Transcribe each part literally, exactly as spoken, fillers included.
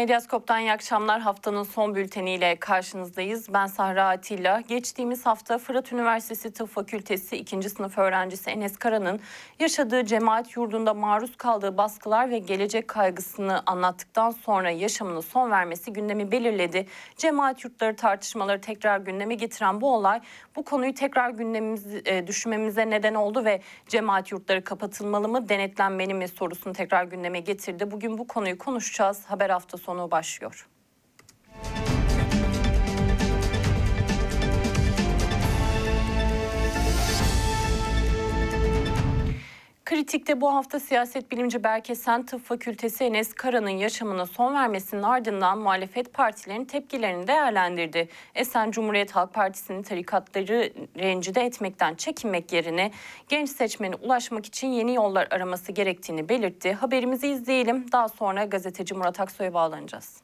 Medyaskop'tan iyi akşamlar. Haftanın son bülteniyle karşınızdayız. Ben Sahra Atilla. Geçtiğimiz hafta Fırat Üniversitesi Tıp Fakültesi ikinci sınıf öğrencisi Enes Kara'nın yaşadığı cemaat yurdunda maruz kaldığı baskılar ve gelecek kaygısını anlattıktan sonra yaşamını son vermesi gündemi belirledi. Cemaat yurtları tartışmaları tekrar gündeme getiren bu olay bu konuyu tekrar gündemimizi e, düşünmemize neden oldu ve cemaat yurtları kapatılmalı mı, denetlenmeli mi sorusunu tekrar gündeme getirdi. Bugün bu konuyu konuşacağız. Haber hafta sonu başlıyor. Kritik'te bu hafta siyaset bilimci Berkesen Tıp Fakültesi Enes Kara'nın yaşamına son vermesinin ardından muhalefet partilerinin tepkilerini değerlendirdi. Esen Cumhuriyet Halk Partisi'nin tarikatları rencide etmekten çekinmek yerine genç seçmene ulaşmak için yeni yollar araması gerektiğini belirtti. Haberimizi izleyelim. Daha sonra gazeteci Murat Aksoy'a bağlanacağız.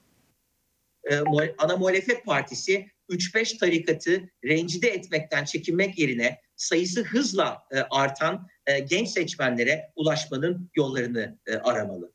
Ana muhalefet partisi üç beş tarikatı rencide etmekten çekinmek yerine sayısı hızla artan genç seçmenlere ulaşmanın yollarını aramalı.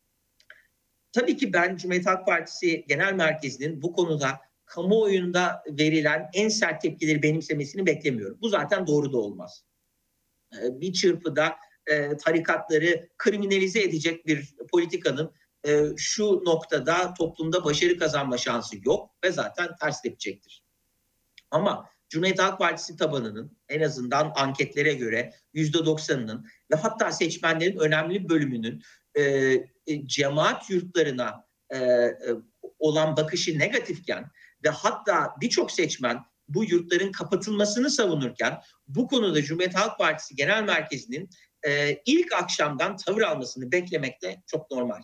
Tabii ki ben Cumhuriyet Halk Partisi Genel Merkezi'nin bu konuda kamuoyunda verilen en sert tepkileri benimsemesini beklemiyorum. Bu zaten doğru da olmaz. Bir çırpıda tarikatları kriminalize edecek bir politikanın şu noktada toplumda başarı kazanma şansı yok ve zaten ters tepecektir. Ama Cumhuriyet Halk Partisi tabanının en azından anketlere göre yüzde doksanının ve hatta seçmenlerin önemli bölümünün e, cemaat yurtlarına e, olan bakışı negatifken ve hatta birçok seçmen bu yurtların kapatılmasını savunurken bu konuda Cumhuriyet Halk Partisi Genel Merkezi'nin e, ilk akşamdan tavır almasını beklemek de çok normal.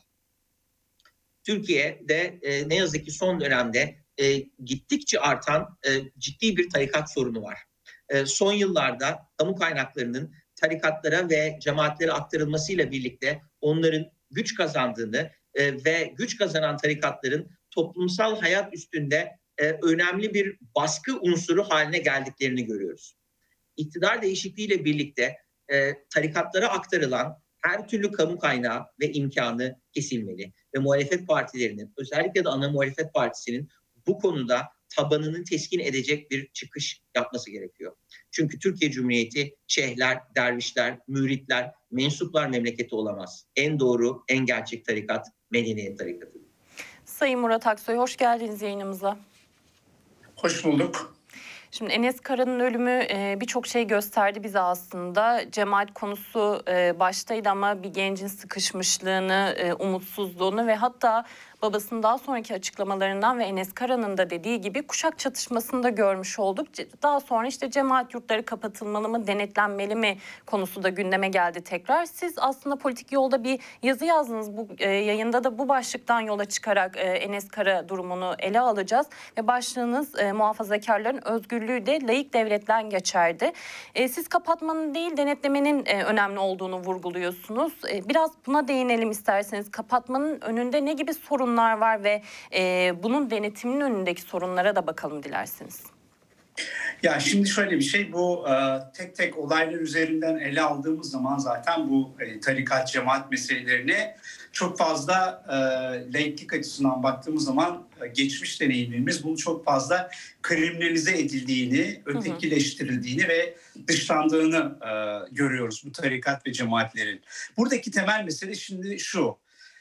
Türkiye'de e, ne yazık ki son dönemde e, gittikçe artan e, ciddi bir tarikat sorunu var. E, son yıllarda kamu kaynaklarının tarikatlara ve cemaatlere aktarılmasıyla birlikte onların güç kazandığını e, ve güç kazanan tarikatların toplumsal hayat üstünde e, önemli bir baskı unsuru haline geldiklerini görüyoruz. İktidar değişikliğiyle birlikte e, tarikatlara aktarılan her türlü kamu kaynağı ve imkanı kesilmeli. Ve muhalefet partilerinin, özellikle de ana muhalefet partisinin bu konuda tabanını teskin edecek bir çıkış yapması gerekiyor. Çünkü Türkiye Cumhuriyeti şeyhler, dervişler, müritler, mensuplar memleketi olamaz. En doğru, en gerçek tarikat medeniyet tarikatı. Sayın Murat Aksoy, hoş geldiniz yayınımıza. Hoş bulduk. Şimdi Enes Kara'nın ölümü e, birçok şey gösterdi bize aslında. Cemaat konusu e, baştaydı ama bir gencin sıkışmışlığını, e, umutsuzluğunu ve hatta babasının daha sonraki açıklamalarından ve Enes Kara'nın da dediği gibi kuşak çatışmasını da görmüş olduk. Daha sonra işte cemaat yurtları kapatılmalı mı, denetlenmeli mi konusu da gündeme geldi tekrar. Siz aslında politik yolda bir yazı yazdınız. Bu e, yayında da bu başlıktan yola çıkarak e, Enes Kara durumunu ele alacağız. Ve başlığınız e, muhafazakarların özgürlüğü de laik devletten geçerdi. E, siz kapatmanın değil denetlemenin e, önemli olduğunu vurguluyorsunuz. E, biraz buna değinelim isterseniz. Kapatmanın önünde ne gibi sorun var ve e, bunun denetiminin önündeki sorunlara da bakalım dilerseniz. Ya şimdi şöyle bir şey, bu e, tek tek olaylar üzerinden ele aldığımız zaman zaten bu e, tarikat cemaat meselelerini çok fazla e, laiklik açısından baktığımız zaman e, geçmiş deneyimlerimiz bunu çok fazla kriminalize edildiğini, ötekileştirildiğini ve dışlandığını e, görüyoruz bu tarikat ve cemaatlerin. Buradaki temel mesele şimdi şu.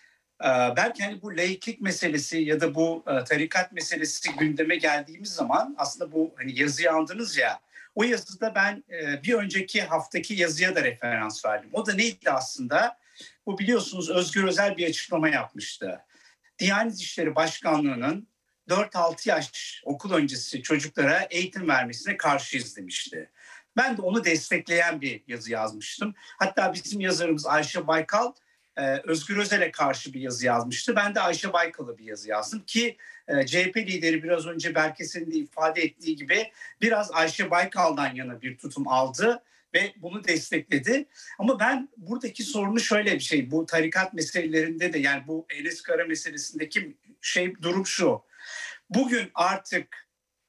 Belki hani bu laiklik meselesi ya da bu tarikat meselesi gündeme geldiğimiz zaman aslında bu hani yazıyı aldınız ya, o yazıda ben bir önceki haftaki yazıya da referans verdim. O da neydi aslında? Bu biliyorsunuz Özgür Özel bir açıklama yapmıştı. Diyanet İşleri Başkanlığı'nın dört altı yaş okul öncesi çocuklara eğitim vermesine karşıyız demişti. Ben de onu destekleyen bir yazı yazmıştım. Hatta bizim yazarımız Ayşe Baykal Özgür Özel'e karşı bir yazı yazmıştı. Ben de Ayşe Baykal'a bir yazı yazdım ki C H P lideri biraz önce Berkesen'in de ifade ettiği gibi biraz Ayşe Baykal'dan yana bir tutum aldı ve bunu destekledi. Ama ben buradaki sorunu şöyle bir şey, bu tarikat meselelerinde de, yani bu Enes Kara meselesindeki şey, durum şu. Bugün artık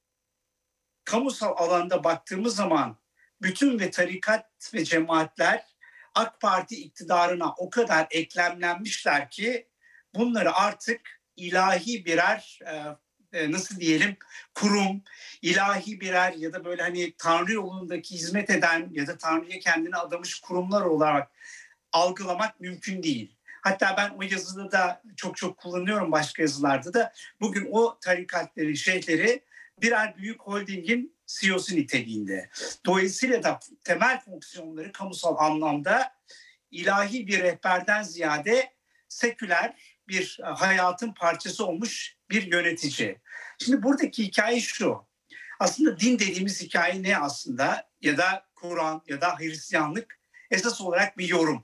kamusal alanda baktığımız zaman bütün ve tarikat ve cemaatler AK Parti iktidarına o kadar eklemlenmişler ki bunları artık ilahi birer e, nasıl diyelim kurum, ilahi birer ya da böyle hani Tanrı yolundaki hizmet eden ya da Tanrı'ya kendini adamış kurumlar olarak algılamak mümkün değil. Hatta ben o yazıda da çok çok kullanıyorum, başka yazılarda da. Bugün o tarikatları, şeyhleri birer büyük holdingin C E O'su niteliğinde. Dolayısıyla da temel fonksiyonları kamusal anlamda ilahi bir rehberden ziyade seküler bir hayatın parçası olmuş bir yönetici. Şimdi buradaki hikaye şu. Aslında din dediğimiz hikaye ne aslında? Ya da Kur'an ya da Hristiyanlık esas olarak bir yorum.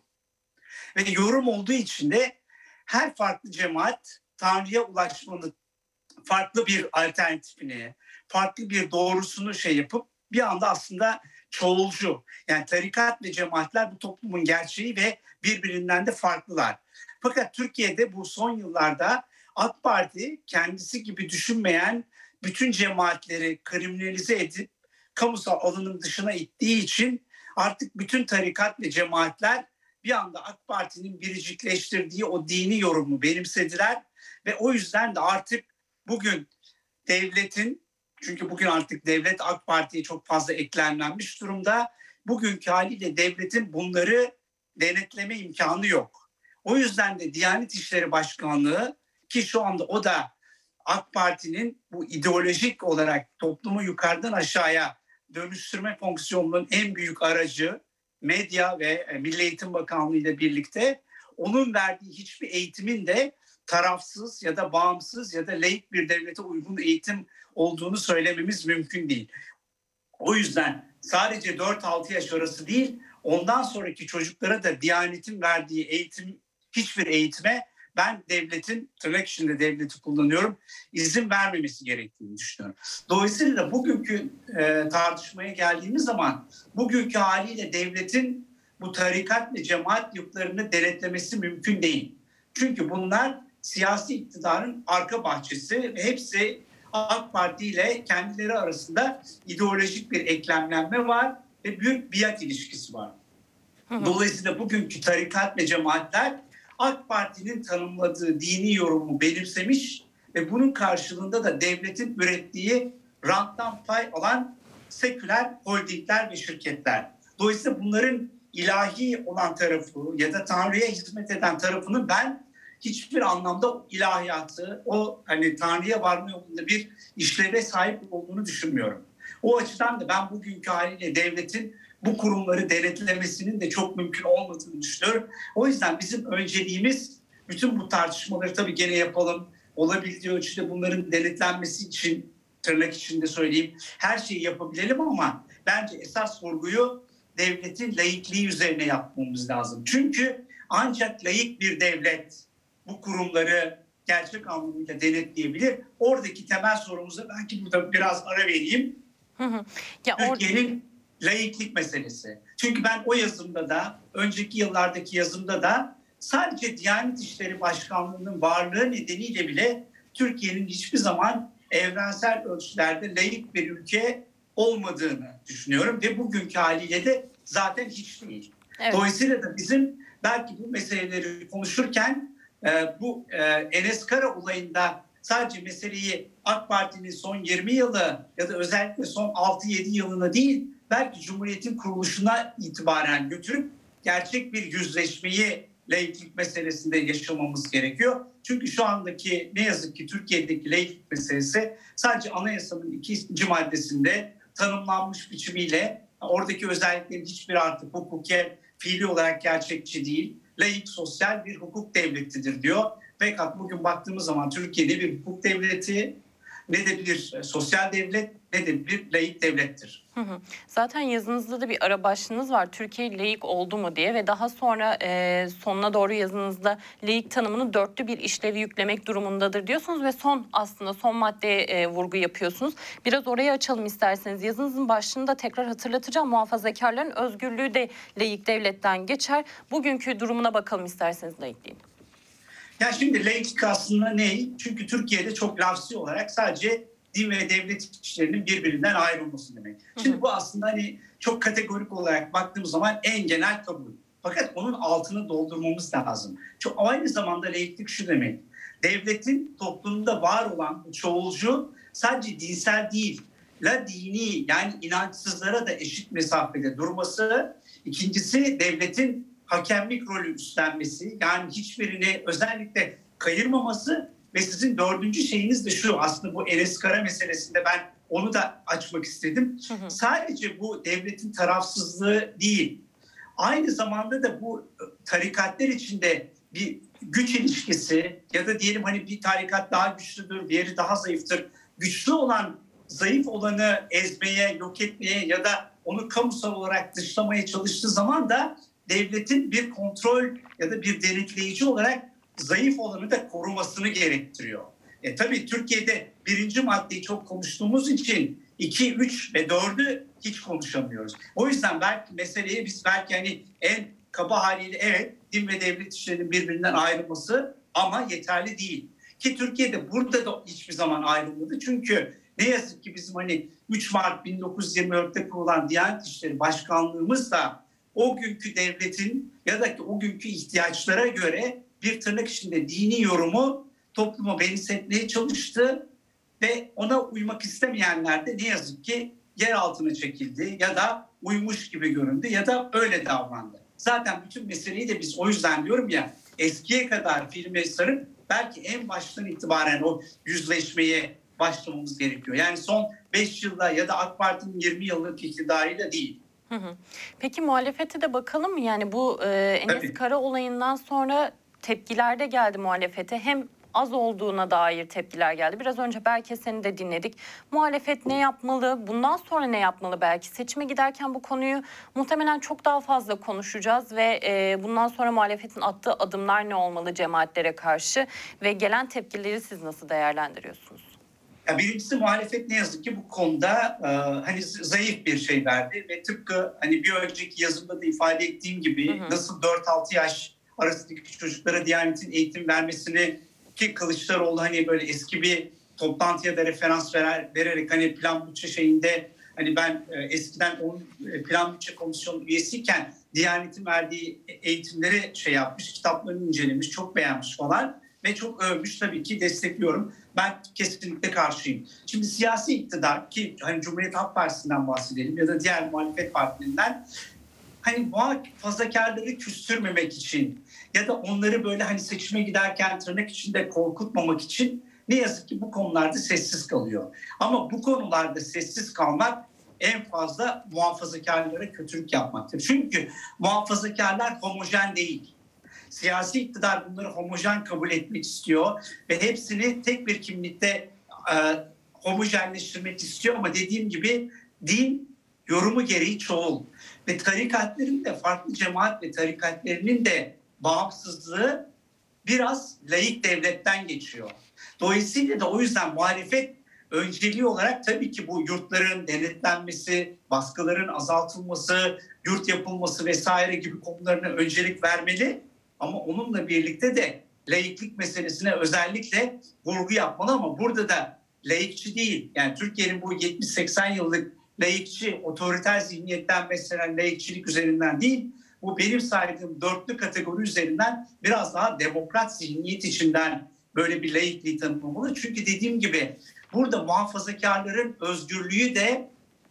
Ve yorum olduğu için de her farklı cemaat Tanrı'ya ulaşmanın farklı bir alternatifini, farklı bir doğrusunu şey yapıp bir anda aslında çoğulcu. Yani tarikat ve cemaatler bu toplumun gerçeği ve birbirinden de farklılar. Fakat Türkiye'de bu son yıllarda AK Parti kendisi gibi düşünmeyen bütün cemaatleri kriminalize edip kamusal alanın dışına ittiği için artık bütün tarikat ve cemaatler bir anda AK Parti'nin biricikleştirdiği o dini yorumu benimsediler ve o yüzden de artık bugün devletin, çünkü bugün artık devlet AK Parti'ye çok fazla eklemlenmiş durumda, bugünkü haliyle devletin bunları denetleme imkanı yok. O yüzden de Diyanet İşleri Başkanlığı, ki şu anda o da AK Parti'nin bu ideolojik olarak toplumu yukarıdan aşağıya dönüştürme fonksiyonunun en büyük aracı, medya ve Milli Eğitim Bakanlığı ile birlikte onun verdiği hiçbir eğitimin de tarafsız ya da bağımsız ya da laik bir devlete uygun eğitim olduğunu söylememiz mümkün değil. O yüzden sadece dört altı yaş arası değil, ondan sonraki çocuklara da Diyanet'in verdiği eğitim, hiçbir eğitime ben devletin, tırnak içinde devleti kullanıyorum, izin vermemesi gerektiğini düşünüyorum. Dolayısıyla da bugünkü e, tartışmaya geldiğimiz zaman bugünkü haliyle devletin bu tarikat ve cemaat yurtlarını denetlemesi mümkün değil. Çünkü bunlar siyasi iktidarın arka bahçesi ve hepsi AK Parti ile kendileri arasında ideolojik bir eklemlenme var ve büyük biat ilişkisi var. Hı hı. Dolayısıyla bugünkü tarikat ve cemaatler AK Parti'nin tanımladığı dini yorumu benimsemiş ve bunun karşılığında da devletin ürettiği ranttan pay alan seküler holdingler ve şirketler. Dolayısıyla bunların ilahi olan tarafı ya da Tanrı'ya hizmet eden tarafının ben hiçbir anlamda ilahiyatı, o hani Tanrı'ya varma yolunda bir işleve sahip olduğunu düşünmüyorum. O açıdan da ben bugünkü haliyle devletin bu kurumları denetlemesinin de çok mümkün olmadığını düşünüyorum. O yüzden bizim önceliğimiz bütün bu tartışmaları tabii gene yapalım. Olabildiği ölçüde bunların denetlenmesi için, tırnak içinde söyleyeyim, her şeyi yapabilelim ama bence esas vurguyu devletin laikliği üzerine yapmamız lazım. Çünkü ancak laik bir devlet bu kurumları gerçek anlamıyla denetleyebilir. Oradaki temel sorumuza belki burada biraz ara vereyim. Hı hı. Ya Türkiye'nin or- laiklik meselesi. Çünkü ben o yazımda da, önceki yıllardaki yazımda da sadece Diyanet İşleri Başkanlığı'nın varlığı nedeniyle bile Türkiye'nin hiçbir zaman evrensel ölçülerde laik bir ülke olmadığını düşünüyorum ve bugünkü haliyle de zaten hiç değil. Evet. Dolayısıyla da bizim belki bu meseleleri konuşurken e, bu e, Enes Kara olayında sadece meseleyi AK Parti'nin son yirmi yılı ya da özellikle son altı yedi yılına değil, belki Cumhuriyet'in kuruluşuna itibaren götürüp gerçek bir yüzleşmeyi laiklik meselesinde yaşamamız gerekiyor. Çünkü şu andaki ne yazık ki Türkiye'deki laiklik meselesi sadece anayasanın ikinci maddesinde tanımlanmış biçimiyle oradaki özelliklerin hiçbir artık hukuken fiili olarak gerçekçi değil. Laik sosyal bir hukuk devletidir diyor. Fakat bugün baktığımız zaman Türkiye'de bir hukuk devleti, ne de bir sosyal devlet, ne de bir laik devlettir. Hı hı. Zaten yazınızda da bir ara başlığınız var. Türkiye laik oldu mu diye ve daha sonra e, sonuna doğru yazınızda laik tanımını dörtlü bir işlevi yüklemek durumundadır diyorsunuz ve son aslında son maddeye e, vurgu yapıyorsunuz. Biraz orayı açalım isterseniz. Yazınızın başlığında tekrar hatırlatacağım. Muhafazakarların özgürlüğü de laik devletten geçer. Bugünkü durumuna bakalım isterseniz laikliğin. Ya şimdi laiklik aslında ne? Çünkü Türkiye'de çok lafsi olarak sadece din ve devlet işlerinin birbirinden ayrılması demek. Şimdi bu aslında hani çok kategorik olarak baktığımız zaman en genel kabul. Fakat onun altını doldurmamız lazım. Çok aynı zamanda laiklik şu demek. devletin toplumda var olan bu çoğulcu sadece dinsel değil, la dini yani inançsızlara da eşit mesafede durması. İkincisi devletin hakemlik rolü üstlenmesi, yani hiçbirini özellikle kayırmaması ve sizin dördüncü şeyiniz de şu, aslında bu Enes Kara meselesinde ben onu da açmak istedim. Hı hı. Sadece bu devletin tarafsızlığı değil, aynı zamanda da bu tarikatlar içinde bir güç ilişkisi ya da diyelim hani bir tarikat daha güçlüdür, diğeri daha zayıftır. Güçlü olan zayıf olanı ezmeye, yok etmeye ya da onu kamusal olarak dışlamaya çalıştığı zaman da devletin bir kontrol ya da bir denetleyici olarak zayıf olanı da korumasını gerektiriyor. E tabii Türkiye'de birinci maddeyi çok konuştuğumuz için iki, üç ve dördü hiç konuşamıyoruz. O yüzden belki meseleye biz belki hani en kaba haliyle evet din ve devlet işlerinin birbirinden ayrılması ama yeterli değil. Ki Türkiye'de burada da hiçbir zaman ayrılmadı. Çünkü ne yazık ki bizim hani üç Mart bin dokuz yüz yirmi dörtte kurulan Diyanet İşleri Başkanlığımız da o günkü devletin ya da o günkü ihtiyaçlara göre bir tırnak içinde dini yorumu topluma benimsetmeye çalıştı ve ona uymak istemeyenler de ne yazık ki yer altına çekildi ya da uymuş gibi göründü ya da öyle davrandı. Zaten bütün meseleyi de biz o yüzden diyorum ya, eskiye kadar filme sarıp belki en baştan itibaren o yüzleşmeye başlamamız gerekiyor. Yani son beş yılda ya da AK Parti'nin yirmi yıllık iktidarıyla değil. Hı hı. Peki muhalefete de bakalım mı? Yani bu e, Enes Tabii. Kara olayından sonra tepkiler de geldi muhalefete. Hem az olduğuna dair tepkiler geldi. Biraz önce belki seni de dinledik. Muhalefet ne yapmalı? Bundan sonra ne yapmalı belki? Seçime giderken bu konuyu muhtemelen çok daha fazla konuşacağız ve e, bundan sonra muhalefetin attığı adımlar ne olmalı cemaatlere karşı ve gelen tepkileri siz nasıl değerlendiriyorsunuz? Ya birincisi muhalefet ne yazık ki bu konuda e, hani zayıf bir şey verdi ve tıpkı hani bir önceki yazımda da ifade ettiğim gibi, hı hı, nasıl dört altı yaş arasındaki çocuklara Diyanet'in eğitim vermesini, ki Kılıçdaroğlu hani böyle eski bir toplantıya da referans verer, vererek hani plan bütçe şeyinde hani ben e, eskiden onun plan bütçe komisyonu üyesiyken Diyanet'in verdiği eğitimleri şey yapmış, kitaplarını incelemiş, çok beğenmiş falan ve çok övmüş, tabii ki destekliyorum. Ben kesinlikle karşıyım. Şimdi siyasi iktidar, ki hani Cumhuriyet Halk Partisi'nden bahsedelim ya da diğer muhalefet partilerinden, hani muhafazakarları küstürmemek için ya da onları böyle hani seçime giderken tırnak içinde korkutmamak için ne yazık ki bu konularda sessiz kalıyor. Ama bu konularda sessiz kalmak en fazla muhafazakarlara kötülük yapmaktır. Çünkü muhafazakarlar homojen değil. Siyasi iktidar bunları homojen kabul etmek istiyor ve hepsini tek bir kimlikte e, homojenleştirmek istiyor ama dediğim gibi din yorumu gereği çoğul ve tarikatların da, farklı cemaat ve tarikatlarının de bağımsızlığı biraz laik devletten geçiyor. Dolayısıyla da o yüzden muhalefet önceliği olarak tabii ki bu yurtların denetlenmesi, baskıların azaltılması, yurt yapılması vesaire gibi konularına öncelik vermeli. Ama onunla birlikte de laiklik meselesine özellikle vurgu yapmalı, ama burada da laikçi değil. Yani Türkiye'nin bu yetmiş seksen yıllık laikçi, otoriter zihniyetten beslenen laikçilik üzerinden değil, bu benim saydığım dörtlü kategori üzerinden biraz daha demokrat zihniyet içinden böyle bir laikliği tanımlamalı. Çünkü dediğim gibi burada muhafazakarların özgürlüğü de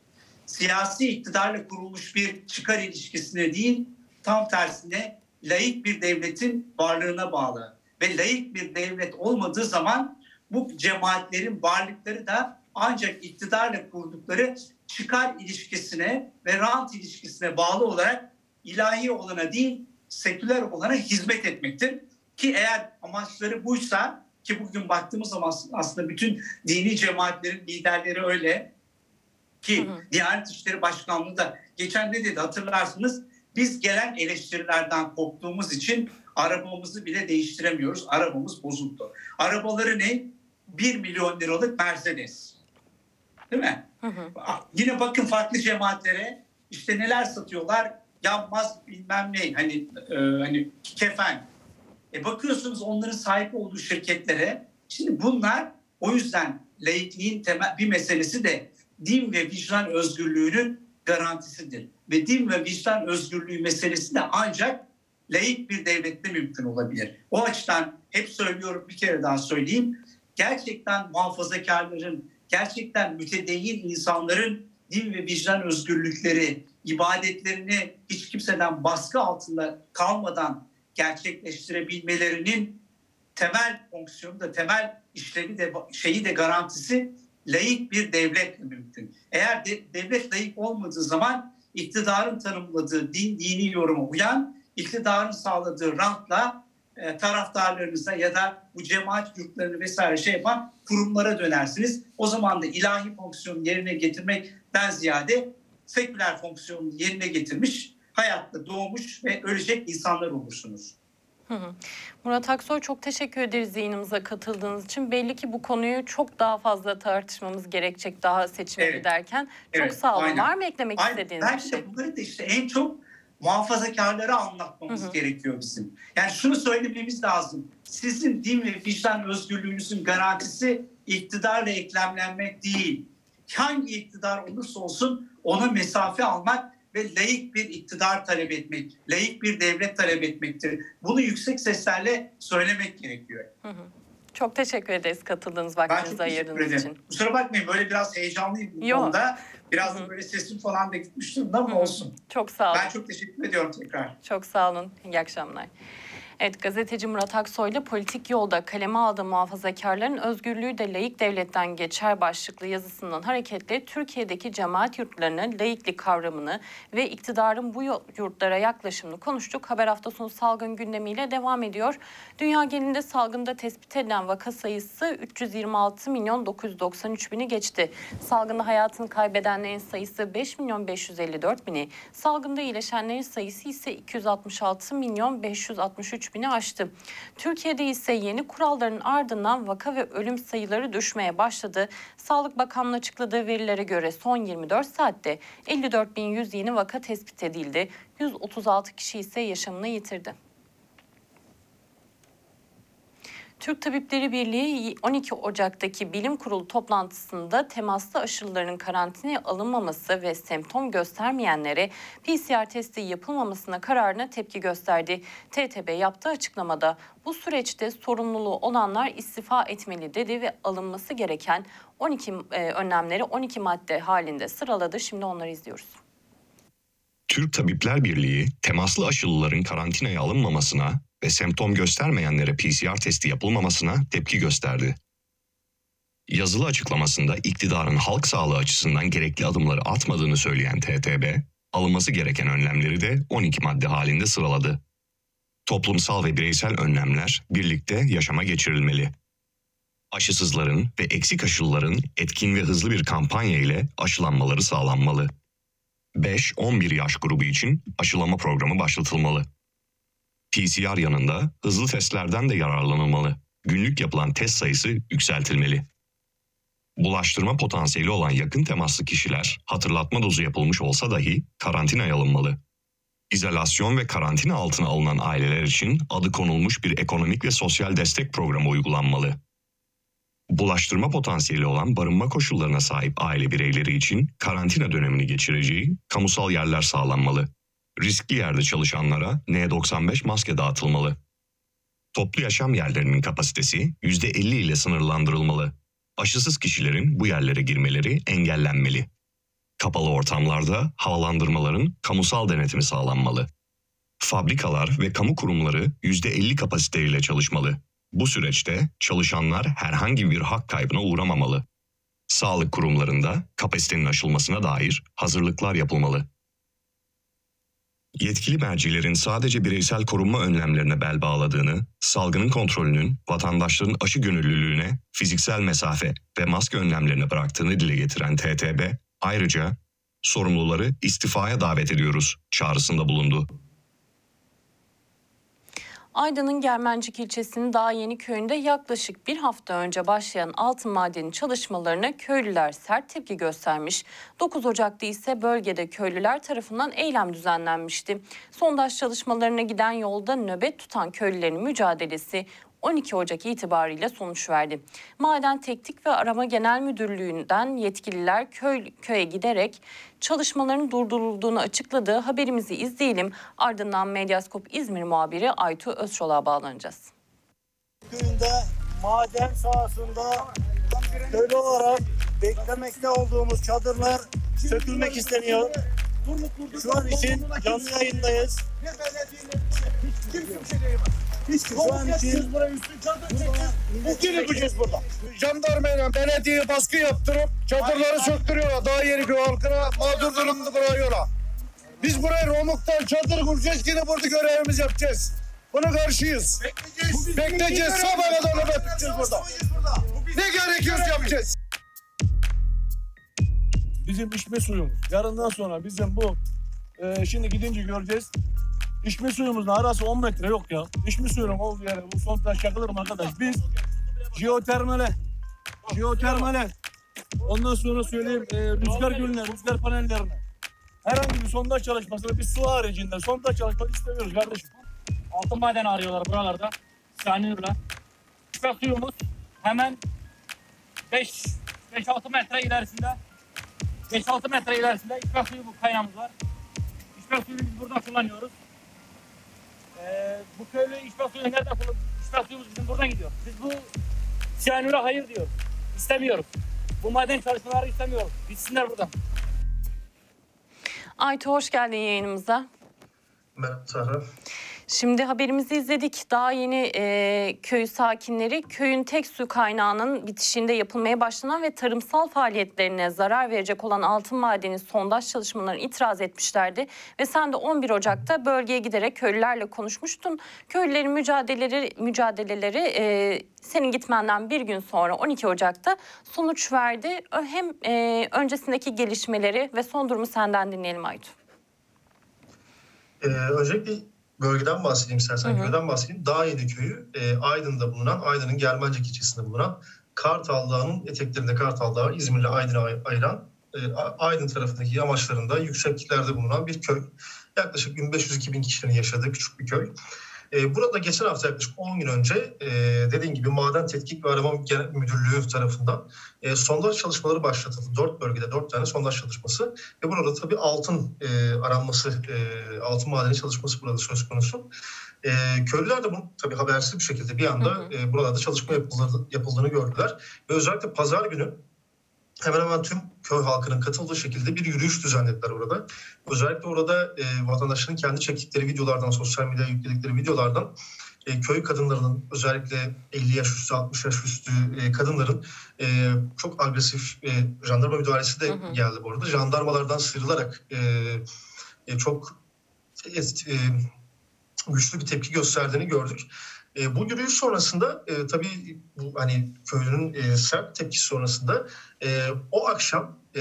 siyasi iktidarla kurulmuş bir çıkar ilişkisine değil, tam tersine laik bir devletin varlığına bağlı. Ve laik bir devlet olmadığı zaman bu cemaatlerin varlıkları da ancak iktidarla kurdukları çıkar ilişkisine ve rant ilişkisine bağlı olarak ilahi olana değil, seküler olana hizmet etmektir. Ki eğer amaçları buysa, ki bugün baktığımız zaman aslında bütün dini cemaatlerin liderleri öyle, ki hı hı. Diyanet İşleri Başkanlığı da geçen ne dedi hatırlarsınız, biz gelen eleştirilerden korktuğumuz için arabamızı bile değiştiremiyoruz. Arabamız bozuldu. Arabaları ne? bir milyon liralık Mercedes. Değil mi? Hı hı. Yine bakın farklı cemaatlere işte neler satıyorlar. Yanmaz bilmem ne. Hani e, hani kefen. E bakıyorsunuz onların sahip olduğu şirketlere. Şimdi bunlar, o yüzden laikliğin temel bir meselesi de din ve vicdan özgürlüğünün garantisidir. Ve din ve vicdan özgürlüğü meselesi de ancak laik bir devletle mümkün olabilir. O açıdan hep söylüyorum, bir kere daha söyleyeyim. Gerçekten muhafazakarların, gerçekten mütedeyyin insanların din ve vicdan özgürlükleri, ibadetlerini hiç kimseden baskı altında kalmadan gerçekleştirebilmelerinin temel fonksiyonu da, temel işlevi de, şeyi de, garantisi laik bir devletle mümkün. Eğer de, devlet laik olmadığı zaman iktidarın tanımladığı din, dini yoruma uyan, iktidarın sağladığı rantla e, taraftarlarınıza ya da bu cemaat yurtlarını vesaire şey yapan kurumlara dönersiniz. O zaman da ilahi fonksiyonu yerine getirmekten ziyade seküler fonksiyonu yerine getirmiş, hayatta doğmuş ve ölecek insanlar olursunuz. Hı hı. Murat Aksoy, çok teşekkür ederiz yayınımıza katıldığınız için. Belli ki bu konuyu çok daha fazla tartışmamız gerekecek daha seçime Evet. giderken. Çok Evet, sağ olun. aynen. Var mı eklemek Aynen. istediğiniz Bence bir şey? de bunları da işte en çok muhafazakarlara anlatmamız Hı hı. gerekiyor bizim. Yani şunu söylememiz lazım. Sizin din ve vicdan özgürlüğünüzün garantisi iktidarla eklemlenmek değil. Hangi iktidar olursa olsun ona mesafe almak ve laik bir iktidar talep etmek, laik bir devlet talep etmektir. Bunu yüksek seslerle söylemek gerekiyor. Hı hı. Çok teşekkür ederiz katıldığınız, Ben vaktinizi çok teşekkür ayırdığınız ederim. için. Kusura bakmayın, böyle biraz heyecanlıyım bu Yok. konuda. Biraz Hı hı. da böyle sesim falan da gitmiş durumda ama Hı hı. olsun. Çok sağ olun. Ben çok teşekkür ediyorum tekrar. Çok sağ olun. İyi akşamlar. Evet, gazeteci Murat Aksoy ile politik yolda kaleme aldığı muhafazakarların özgürlüğü de laik devletten geçer başlıklı yazısından hareketle Türkiye'deki cemaat yurtlarının laiklik kavramını ve iktidarın bu yurtlara yaklaşımını konuştuk. Haber hafta sonu salgın gündemiyle devam ediyor. Dünya genelinde salgında tespit edilen vaka sayısı üç yüz yirmi altı milyon dokuz yüz doksan üç bini geçti. Salgında hayatını kaybedenlerin sayısı beş milyon beş yüz elli dört bini, salgında iyileşenlerin sayısı ise iki yüz altmış altı milyon beş yüz altmış üç bini aştı. Türkiye'de ise yeni kuralların ardından vaka ve ölüm sayıları düşmeye başladı. Sağlık Bakanlığı açıkladığı verilere göre son yirmi dört saatte elli dört bin yüz yeni vaka tespit edildi. yüz otuz altı kişi ise yaşamını yitirdi. Türk Tabipleri Birliği on iki Ocak'taki bilim kurulu toplantısında temaslı aşıların karantinaya alınmaması ve semptom göstermeyenlere P C R testi yapılmamasına kararına tepki gösterdi. T T B yaptığı açıklamada bu süreçte sorumluluğu olanlar istifa etmeli dedi ve alınması gereken on iki e, önlemleri on iki madde halinde sıraladı. Şimdi onları izliyoruz. Türk Tabipler Birliği, temaslı aşılıların karantinaya alınmamasına ve semptom göstermeyenlere P C R testi yapılmamasına tepki gösterdi. Yazılı açıklamasında iktidarın halk sağlığı açısından gerekli adımları atmadığını söyleyen T T B, alınması gereken önlemleri de on iki madde halinde sıraladı. Toplumsal ve bireysel önlemler birlikte yaşama geçirilmeli. Aşısızların ve eksik aşılıların etkin ve hızlı bir kampanya ile aşılanmaları sağlanmalı. beş on bir yaş grubu için aşılama programı başlatılmalı. P C R yanında hızlı testlerden de yararlanılmalı. Günlük yapılan test sayısı yükseltilmeli. Bulaştırma potansiyeli olan yakın temaslı kişiler hatırlatma dozu yapılmış olsa dahi karantinaya alınmalı. İzolasyon ve karantina altına alınan aileler için adı konulmuş bir ekonomik ve sosyal destek programı uygulanmalı. Bulaştırma potansiyeli olan barınma koşullarına sahip aile bireyleri için karantina dönemini geçireceği kamusal yerler sağlanmalı. Riskli yerde çalışanlara N doksan beş maske dağıtılmalı. Toplu yaşam yerlerinin kapasitesi yüzde elli ile sınırlandırılmalı. Aşısız kişilerin bu yerlere girmeleri engellenmeli. Kapalı ortamlarda havalandırmaların kamusal denetimi sağlanmalı. Fabrikalar ve kamu kurumları yüzde elli kapasiteyle çalışmalı. Bu süreçte çalışanlar herhangi bir hak kaybına uğramamalı. Sağlık kurumlarında kapasitenin aşılmasına dair hazırlıklar yapılmalı. Yetkili mercilerin sadece bireysel korunma önlemlerine bel bağladığını, salgının kontrolünün vatandaşların aşı gönüllülüğüne, fiziksel mesafe ve maske önlemlerine bıraktığını dile getiren T T B, ayrıca sorumluları istifaya davet ediyoruz çağrısında bulundu. Aydın'ın Germencik ilçesinin Dağ Yeni köyünde yaklaşık bir hafta önce başlayan altın madeni çalışmalarına köylüler sert tepki göstermiş. dokuz Ocak'ta ise bölgede köylüler tarafından eylem düzenlenmişti. Sondaj çalışmalarına giden yolda nöbet tutan köylülerin mücadelesi on iki Ocak itibariyle sonuç verdi. Maden Teknik ve Arama Genel Müdürlüğü'nden yetkililer köy köye giderek çalışmaların durdurulduğunu açıkladı. Haberimizi izleyelim. Ardından Medyaskop İzmir muhabiri Aytu Özçolak'a bağlanacağız. Köyünde maden sahasında köylü olarak beklemekte olduğumuz çadırlar sökülmek isteniyor. Şu an için canlı yayındayız. Şu an için bugün yapacağız burada. Jandarmayla belediye baskı yaptırıp çadırları söktürüyorlar. Daha yeni köy halkına mağdur durumda bırakıyorlar. Biz buraya Romuk'tan çadır kuracağız, yine burada görevimizi yapacağız. Buna karşıyız. Bekleyeceğiz, Bekleyeceğiz. Sabaha kadar nöbet tutacağız burada. Ne gerekiyorsa yapacağız. Bizim içme suyumuz. Yarından sonra bizim bu e, şimdi gidince göreceğiz. İçme suyumuzun arası on metre yok ya. İçme suyunun olduğu yere bu son taş yakılır mı arkadaş? Biz jeotermale, jeotermale, ondan sonra söyleyeyim e, rüzgar gülüne, rüzgar panellerine. Herhangi bir sondaj çalışmasını biz su haricinde sondaj çalışması istemiyoruz kardeşim. Altın madeni arıyorlar buralarda. Siyanürle. İçme suyumuz hemen beş altı metre ilerisinde. beş altı metre ilerisinde içme suyu bu kaynağımız var. İçme suyunu biz burada kullanıyoruz. Ee, bu köylü içme suyunu nerede kullanıyoruz? İçme suyumuz bizim buradan gidiyor. Biz bu siyanüre hayır diyoruz. İstemiyoruz. Bu maden çalışmaları istemiyoruz. Bitsinler buradan. Aytu hoş geldin yayınımıza. Merhaba Sahra. Şimdi haberimizi izledik. Daha yeni e, köy sakinleri köyün tek su kaynağının bitişinde yapılmaya başlanan ve tarımsal faaliyetlerine zarar verecek olan altın madeni sondaj çalışmalarına itiraz etmişlerdi. Ve sen de on bir Ocak'ta bölgeye giderek köylülerle konuşmuştun. Köylülerin mücadeleleri, mücadeleleri e, senin gitmenden bir gün sonra on iki Ocak'ta sonuç verdi. Hem e, öncesindeki gelişmeleri ve son durumu senden dinleyelim Aytu. Ee, öncelikle bölgeden bahsedeyim istersen, Hı hı. köyden bahsedeyim. Dağyedi köyü, e, Aydın'da bulunan, Aydın'ın Germencik ilçesinde bulunan Kartal Dağı'nın eteklerinde Kartal Dağı, İzmir'le Aydın'ı ay- ayıran, e, Aydın tarafındaki yamaçlarında, yüksekliklerde bulunan bir köy. Yaklaşık bin beş yüz iki bin kişinin yaşadığı küçük bir köy. E, burada geçen hafta yaklaşık on gün önce e, dediğim gibi Maden Tetkik ve Arama Genel Müdürlüğü tarafından e, sondaj çalışmaları başlatıldı. Dört bölgede dört tane sondaj çalışması ve burada tabii altın e, aranması, e, altın madeni çalışması burada söz konusu. E, köylüler de bunu tabii habersiz bir şekilde bir anda Hı hı. e, buralarda çalışma yapıldı, yapıldığını gördüler. Ve özellikle pazar günü hemen hemen tüm köy halkının katıldığı şekilde bir yürüyüş düzenlediler orada. Özellikle orada e, vatandaşların kendi çektikleri videolardan, sosyal medyaya yükledikleri videolardan e, köy kadınlarının, özellikle elli yaş üstü, altmış yaş üstü e, kadınların e, çok agresif e, jandarma müdahalesi de Hı hı. geldi bu arada. Jandarmalardan sıyrılarak e, e, çok e, e, güçlü bir tepki gösterdiğini gördük. E, bu yürüyüş sonrasında e, tabii bu hani köylünün e, sert tepkisi sonrasında e, o akşam e,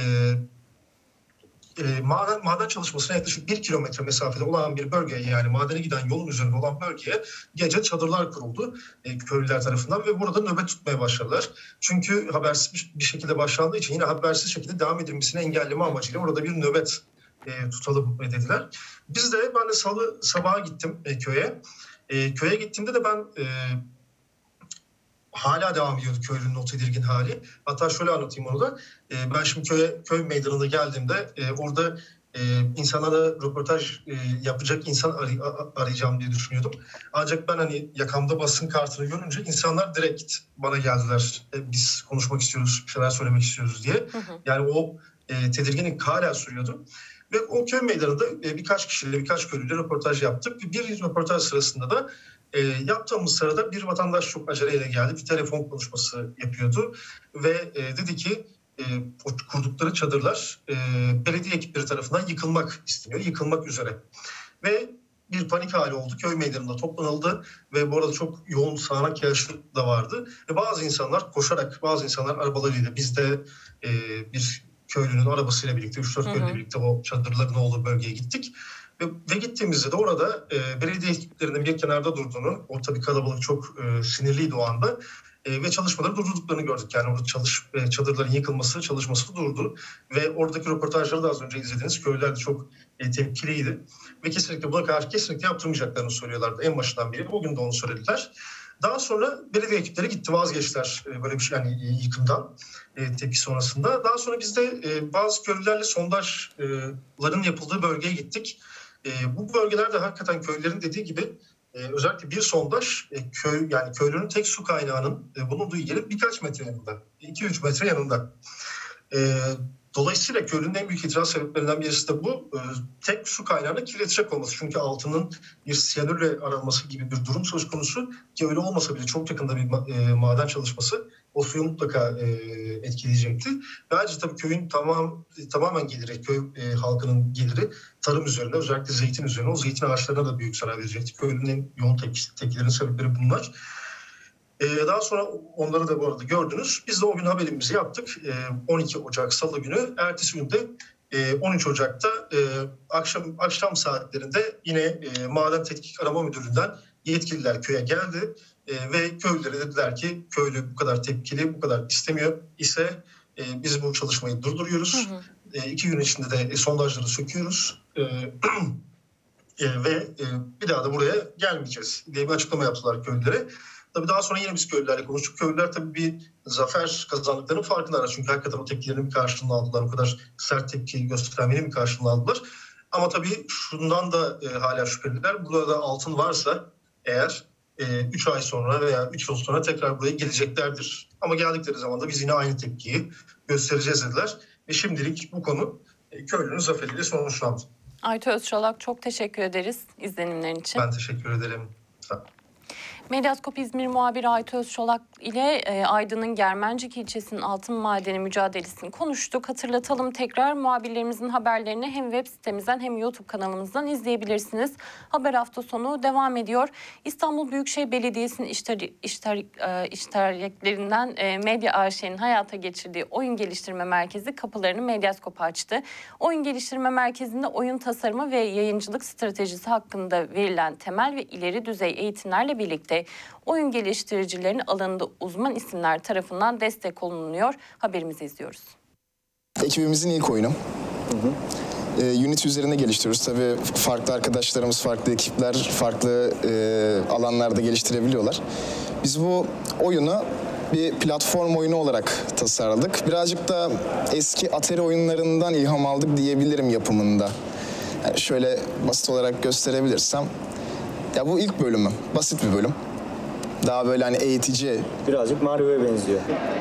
e, maden, maden çalışmasına yaklaşık bir kilometre mesafede olan bir bölgeye, yani madene giden yolun üzerinde olan bölgeye gece çadırlar kuruldu e, köylüler tarafından ve burada nöbet tutmaya başladılar. Çünkü habersiz bir, bir şekilde başlandığı için yine habersiz şekilde devam edilmesini engelleme amacıyla orada bir nöbet e, tutalım dediler. Biz de ben de salı sabaha gittim e, köye. E, köye gittiğimde de ben e, hala devam ediyordu köylünün o tedirgin hali. Hatta şöyle anlatayım onu da. E, ben şimdi köye, köy meydanına geldiğimde e, orada e, insanlara röportaj e, yapacak insan aray- arayacağım diye düşünüyordum. Ancak ben hani yakamda basın kartını görünce insanlar direkt bana geldiler. E, biz konuşmak istiyoruz, bir şeyler söylemek istiyoruz diye. Hı hı. Yani o e, tedirginlik hala sürüyordu. Ve o köy meydanında e, birkaç kişiyle, birkaç köylüyle röportaj yaptık. Bir röportaj sırasında da e, yaptığımız sırada bir vatandaş çok aceleyle geldi. Bir telefon konuşması yapıyordu. Ve e, dedi ki e, o kurdukları çadırlar e, belediye ekipleri tarafından yıkılmak isteniyor, yıkılmak üzere. Ve bir panik hali oldu. Köy meydanında toplanıldı ve bu arada çok yoğun sağanak yağışlık da vardı. Ve bazı insanlar koşarak, bazı insanlar arabalarıyla, biz de e, bir köylünün arabasıyla birlikte, üç dört köylüyle birlikte o çadırların olduğu bölgeye gittik. Ve, ve gittiğimizde de orada e, belediye ekiplerinin bir kenarda durduğunu, o tabii kalabalık çok e, sinirliydi o anda e, ve çalışmaları durdurduklarını gördük. Yani orada çalış, e, çadırların yıkılması, çalışması durdu. Ve oradaki röportajları da az önce izlediğiniz köylüler de çok e, tepkiliydi. Ve kesinlikle buna karşı kesinlikle yaptırmayacaklarını söylüyorlardı en başından beri. Bugün de onu söylediler. Daha sonra belediye ekipleri gitti, vazgeçtiler e, böyle bir şey, yani yıkımdan e, tepki sonrasında. Daha sonra biz de e, bazı köylülerle sondajların yapıldığı bölgeye gittik. E, bu bölgelerde hakikaten köylülerin dediği gibi e, özellikle bir sondaj e, köy yani köylünün tek su kaynağının e, bulunduğu yerin birkaç metre yanında, iki üç metre yanında. E, Dolayısıyla köylünün en büyük itiraz sebeplerinden birisi de bu. E, tek su kaynağına kirletecek olması. Çünkü altının bir siyanürle aranması gibi bir durum söz konusu. Ki öyle olmasa bile çok yakında bir ma- e, maden çalışması o suyu mutlaka e, etkileyecekti. Ve ayrıca tabii köyün tamam, tamamen geliri, köy e, halkının geliri tarım üzerine, özellikle zeytin üzerine, o zeytin ağaçlarına da büyük zarar verecekti. Köylünün en yoğun tepkisi, tepkilerin sebepleri bunlar. Ee, daha sonra onları da bu arada gördünüz. Biz de o gün haberimizi yaptık. Ee, on iki Ocak Salı günü. Ertesi günde e, on üç Ocak'ta e, akşam akşam saatlerinde yine e, Maden Tetkik Arama Müdürlüğü'nden yetkililer köye geldi. E, ve köylülere dediler ki köylü bu kadar tepkili, bu kadar istemiyor ise e, biz bu çalışmayı durduruyoruz. Hı hı. E, iki gün içinde de e, sondajları söküyoruz. E, e, ve e, bir daha da buraya gelmeyeceğiz diye bir açıklama yaptılar köylülere. Tabii daha sonra yine biz köylülerle konuştuk. Köylüler tabii bir zafer kazandıklarının farkındalar. Çünkü hakikaten o tepkilerin bir karşılığını aldılar. O kadar sert tepki göstermenin bir karşılığını aldılar. Ama tabii şundan da e, hala şüpheliler. Burada da altın varsa eğer üç e, ay sonra veya üç yıl sonra tekrar buraya geleceklerdir. Ama geldikleri zaman da biz yine aynı tepkiyi göstereceğiz dediler. Ve şimdilik bu konu e, köylünün zaferiyle sonuçlandı. Aytu Özçolak, çok teşekkür ederiz izlenimlerin için. Ben teşekkür ederim. Sağ olun. Medyaskop İzmir muhabiri Aytu Özçolak ile e, Aydın'ın Germencik ilçesinin altın madeni mücadelesini konuştuk. Hatırlatalım tekrar, muhabirlerimizin haberlerini hem web sitemizden hem YouTube kanalımızdan izleyebilirsiniz. Haber hafta sonu devam ediyor. İstanbul Büyükşehir Belediyesi'nin iştar, iştar, e, iştiraklerinden e, Medya A Ş'nin hayata geçirdiği oyun geliştirme merkezi kapılarını Medyaskop'a açtı. Oyun geliştirme merkezinde oyun tasarımı ve yayıncılık stratejisi hakkında verilen temel ve ileri düzey eğitimlerle birlikte oyun geliştiricilerin alanında uzman isimler tarafından destek olunuyor. Haberimizi izliyoruz. Ekibimizin ilk oyunu. Hı hı. Ee, Unity üzerinde geliştiriyoruz. Tabii farklı arkadaşlarımız, farklı ekipler, farklı e, alanlarda geliştirebiliyorlar. Biz bu oyunu bir platform oyunu olarak tasarladık. Birazcık da eski Atari oyunlarından ilham aldık diyebilirim yapımında. Yani şöyle basit olarak gösterebilirsem. Ya bu ilk bölümü. Basit bir bölüm. Daha böyle hani eğitici. Birazcık Mario'ya benziyor.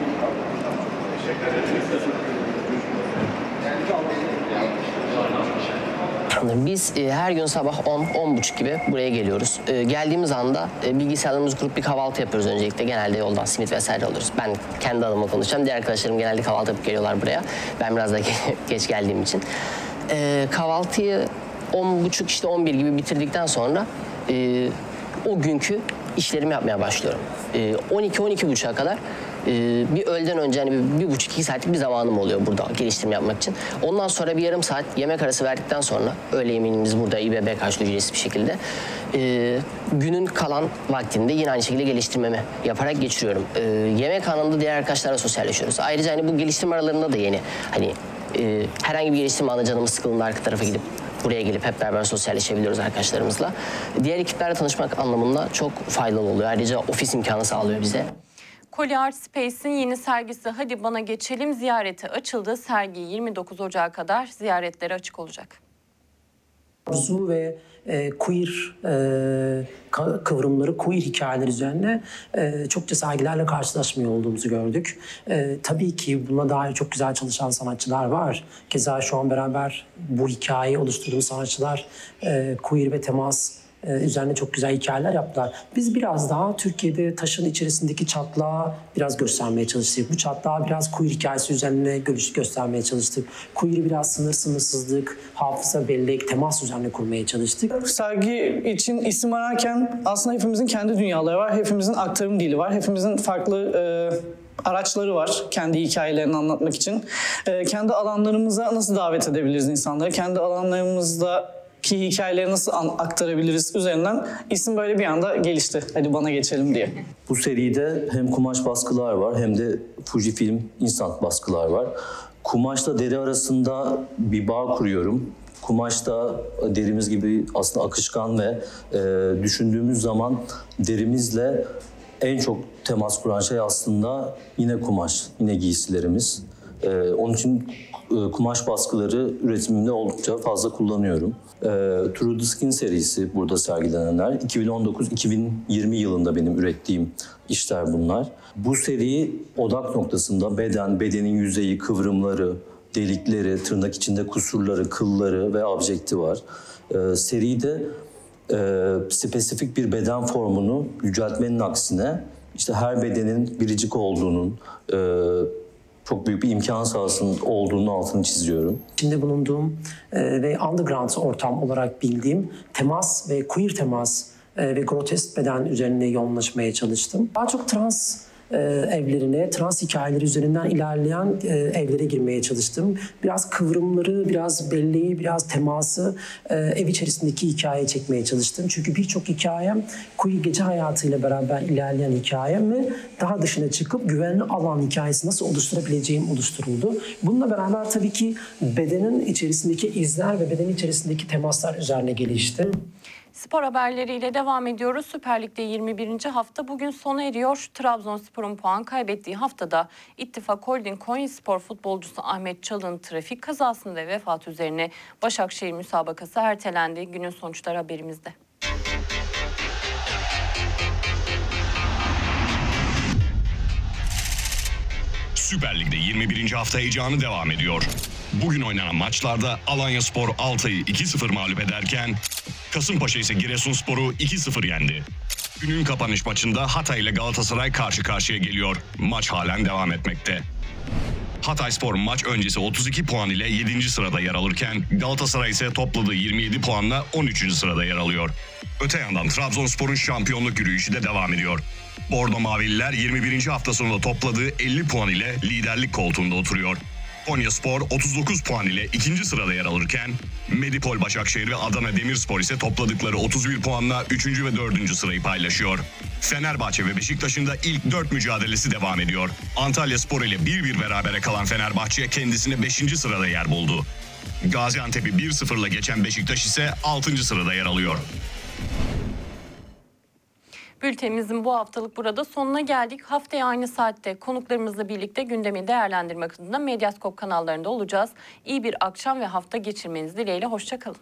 Biz e, her gün sabah on on buçuk gibi buraya geliyoruz. E, geldiğimiz anda e, bilgisayarlarımızı kurup bir kahvaltı yapıyoruz öncelikle. Genelde yoldan simit vesaire alıyoruz. Ben kendi adıma konuşacağım. Diğer arkadaşlarım genelde kahvaltı yapıp geliyorlar buraya. Ben biraz daha geç geldiğim için. E, kahvaltıyı on buçuk işte on bir gibi bitirdikten sonra e, o günkü işlerimi yapmaya başlıyorum. E, on iki on iki buçuğa kadar e, bir öğleden önce hani bir, bir buçuk iki saatlik bir zamanım oluyor burada geliştirme yapmak için. Ondan sonra bir yarım saat yemek arası verdikten sonra öğle yemeğimiz burada İ B B karşılıyor ücretsiz bir şekilde. E, günün kalan vaktinde yine aynı şekilde geliştirmemi yaparak geçiriyorum. E, yemek anında diğer arkadaşlarla sosyalleşiyoruz. Ayrıca hani bu geliştirme aralarında da yeni hani e, herhangi bir geliştirme anında canımız sıkıldığında arka tarafa gidip buraya gelip hep beraber sosyalleşebiliyoruz arkadaşlarımızla. Diğer ekiplerle tanışmak anlamında çok faydalı oluyor. Ayrıca ofis imkanı sağlıyor bize. Koli Art Space'in yeni sergisi Hadi Bana Geçelim ziyarete açıldı. Sergi yirmi dokuz Ocak'a kadar ziyaretlere açık olacak. Arzu ve e, queer e, kıvrımları, queer hikayeler üzerine e, çokça sergilerle karşılaşmıyor olduğumuzu gördük. E, tabii ki buna dair çok güzel çalışan sanatçılar var. Keza şu an beraber bu hikayeyi oluşturduğumuz sanatçılar e, queer ve temas üzerine çok güzel hikayeler yaptılar. Biz biraz daha Türkiye'de taşın içerisindeki çatlağı biraz göstermeye çalıştık. Bu çatlağı biraz queer hikayesi üzerine göstermeye çalıştık. Queer'i biraz sınır sınırsızlık, hafıza, bellek, temas üzerine kurmaya çalıştık. Sergi için isim ararken aslında hepimizin kendi dünyaları var. Hepimizin aktarım dili var. Hepimizin farklı e, araçları var kendi hikayelerini anlatmak için. E, kendi alanlarımıza nasıl davet edebiliriz insanları? Kendi alanlarımızda ki hikayeleri nasıl aktarabiliriz üzerinden isim böyle bir anda gelişti. Hadi bana geçelim diye. Bu seride hem kumaş baskılar var hem de Fujifilm instant baskılar var. Kumaşla deri arasında bir bağ kuruyorum. Kumaş da derimiz gibi aslında akışkan ve e, düşündüğümüz zaman derimizle en çok temas kuran şey aslında yine kumaş, yine giysilerimiz. Ee, onun için e, kumaş baskıları üretiminde oldukça fazla kullanıyorum. Ee, True the Skin serisi burada sergilenenler. iki bin on dokuz iki bin yirmi yılında benim ürettiğim işler bunlar. Bu seri odak noktasında beden, bedenin yüzeyi, kıvrımları, delikleri, tırnak içinde kusurları, kılları ve objekti var. Ee, seride e, spesifik bir beden formunu yüceltmenin aksine işte her bedenin biricik olduğunun, e, çok büyük bir imkan sahasının olduğunu altını çiziyorum. İçinde bulunduğum e, ve underground ortam olarak bildiğim temas ve queer temas e, ve grotesk beden üzerine yoğunlaşmaya çalıştım. Daha çok trans e, evlerine, trans hikayeleri üzerinden ilerleyen e, evlere girmeye çalıştım. Biraz kıvrımları, biraz belleği, biraz teması e, ev içerisindeki hikayeye çekmeye çalıştım. Çünkü birçok hikayem queer gece hayatıyla beraber ilerleyen hikayem ve daha dışına çıkıp güvenli alan hikayesi nasıl oluşturabileceğim oluşturuldu. Bununla beraber tabii ki bedenin içerisindeki izler ve bedenin içerisindeki temaslar üzerine gelişti. Spor haberleriyle devam ediyoruz. Süper Lig'de yirmi birinci hafta bugün sona eriyor. Trabzonspor'un puan kaybettiği haftada İttifak Holding Konyaspor futbolcusu Ahmet Çalık'ın trafik kazasında ve vefatı üzerine Başakşehir müsabakası ertelendi. Günün sonuçları haberimizde. Süper Lig'de yirmi birinci hafta heyecanı devam ediyor. Bugün oynanan maçlarda Alanyaspor Altay'ı iki sıfır mağlup ederken Kasımpaşa ise Giresunspor'u iki sıfır yendi. Günün kapanış maçında Hatay ile Galatasaray karşı karşıya geliyor. Maç halen devam etmekte. Hatayspor maç öncesi otuz iki puan ile yedinci sırada yer alırken Galatasaray ise topladığı yirmi yedi puanla on üçüncü sırada yer alıyor. Öte yandan Trabzonspor'un şampiyonluk yürüyüşü de devam ediyor. Bordo Mavililer yirmi birinci hafta sonunda topladığı elli puan ile liderlik koltuğunda oturuyor. Konyaspor otuz dokuz puan ile ikinci sırada yer alırken Medipol Başakşehir ve Adana Demirspor ise topladıkları otuz bir puanla üçüncü ve dördüncü sırayı paylaşıyor. Fenerbahçe ve Beşiktaş'ın da ilk dört mücadelesi devam ediyor. Antalyaspor ile bir bir berabere kalan Fenerbahçe kendisine beşinci sırada yer buldu. Gaziantep'i bir sıfırla geçen Beşiktaş ise altıncı sırada yer alıyor. Bültenimizin bu haftalık burada sonuna geldik. Haftaya aynı saatte konuklarımızla birlikte gündemi değerlendirmek adına Medyaskop kanallarında olacağız. İyi bir akşam ve hafta geçirmeniz dileğiyle. Hoşça kalın.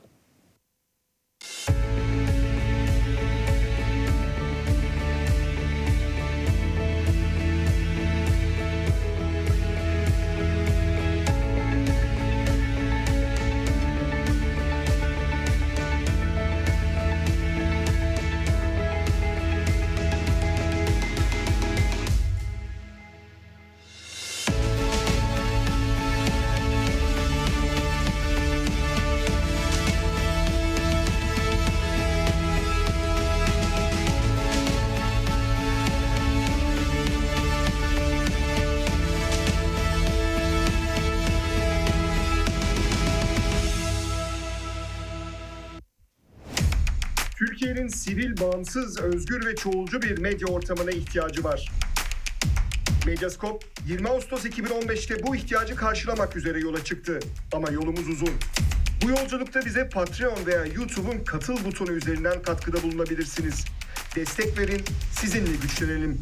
Türkiye'nin sivil, bağımsız, özgür ve çoğulcu bir medya ortamına ihtiyacı var. Medyaskop yirmi Ağustos iki bin on beş'te bu ihtiyacı karşılamak üzere yola çıktı. Ama yolumuz uzun. Bu yolculukta bize Patreon veya YouTube'un katıl butonu üzerinden katkıda bulunabilirsiniz. Destek verin, sizinle güçlenelim.